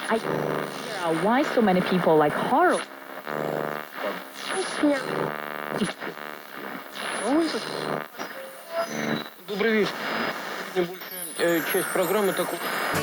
I figure out why so many people like horror. Добрый вечер. Сегодня большая часть программы такой.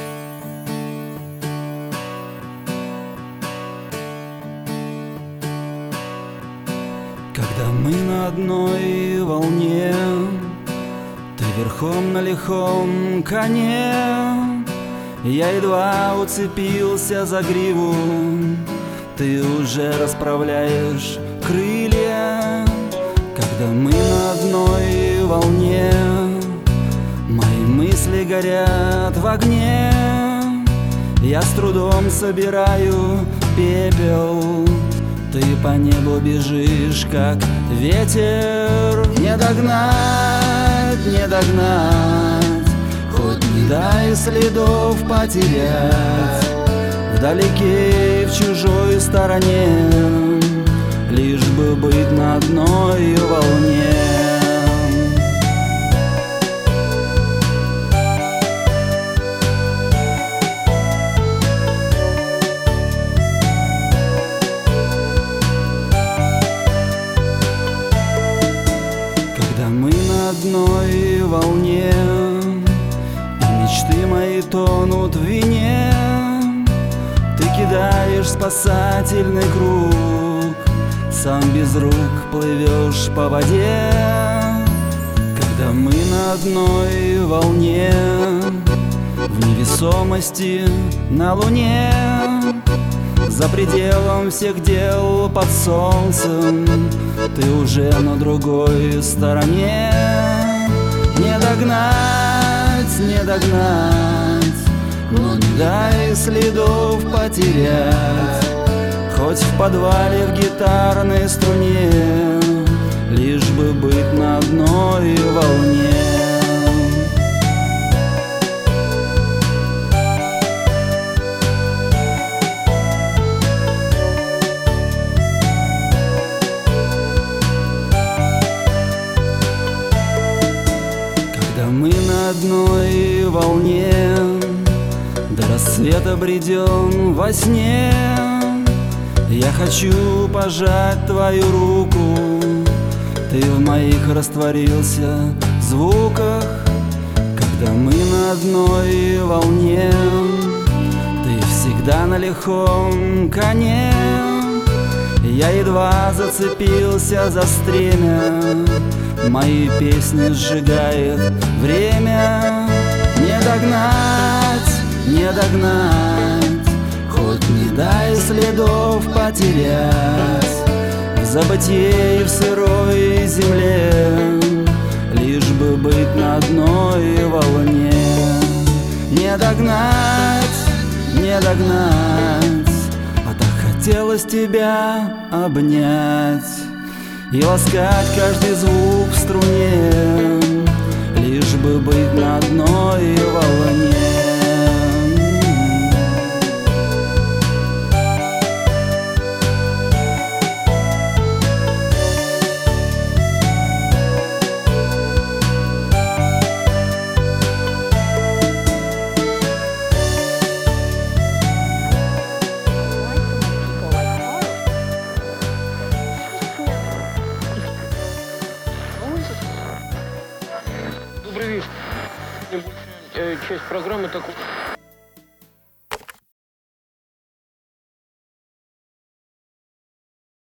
Когда мы на одной волне, ты верхом на лихом коне, я едва уцепился за гриву, ты уже расправляешь крылья. Когда мы на одной волне, мои мысли горят в огне, я с трудом собираю пепел, ты по небу бежишь, как ветер. Не догнать, не догнать, хоть не дай следов потерять. Вдалеке и в чужой стороне, лишь бы быть на одной волне. Когда мы на одной волне, и мечты мои тонут в вине, ты кидаешь спасательный круг, сам без рук плывешь по воде. Когда мы на одной волне, в невесомости на луне, за пределом всех дел под солнцем, ты уже на другой стороне. Не догнать, не догнать, но не дай следов потерять. Хоть в подвале в гитарной струне, лишь бы быть на одной волне. Когда мы на одной волне, до рассвета бредем во сне, я хочу пожать твою руку, ты в моих растворился в звуках. Когда мы на одной волне, ты всегда на лихом коне, я едва зацепился за стремя, мои песни сжигает время. Не догнать, не догнать, хоть не дай следов потерять. В забытье и в сырой земле, лишь бы быть на одной волне. Не догнать, не догнать, а так хотелось тебя обнять и ласкать каждый звук в струне, лишь бы быть на одной волне. Добрый вечер. Сегодня большая часть программы такой.